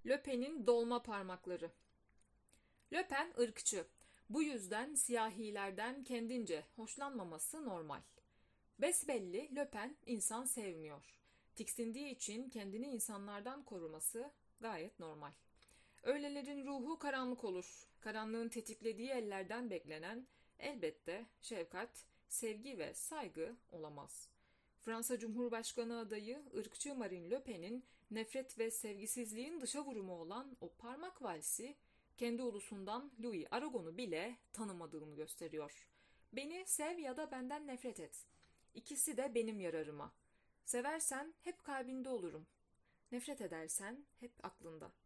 Le Pen'in dolma parmakları. Le Pen ırkçı. Bu yüzden siyahilerden kendince hoşlanmaması normal. Besbelli Le Pen insan sevmiyor. Tiksindiği için kendini insanlardan koruması gayet normal. Öylelerin ruhu karanlık olur. Karanlığın tetiklediği ellerden beklenen elbette şefkat, sevgi ve saygı olamaz. Fransa Cumhurbaşkanı adayı ırkçı Marine Le Pen'in nefret ve sevgisizliğin dışa vurumu olan o parmak valsi kendi ulusundan Louis Aragon'u bile tanımadığını gösteriyor. Beni sev ya da benden nefret et. İkisi de benim yararıma. Seversen hep kalbinde olurum. Nefret edersen hep aklında.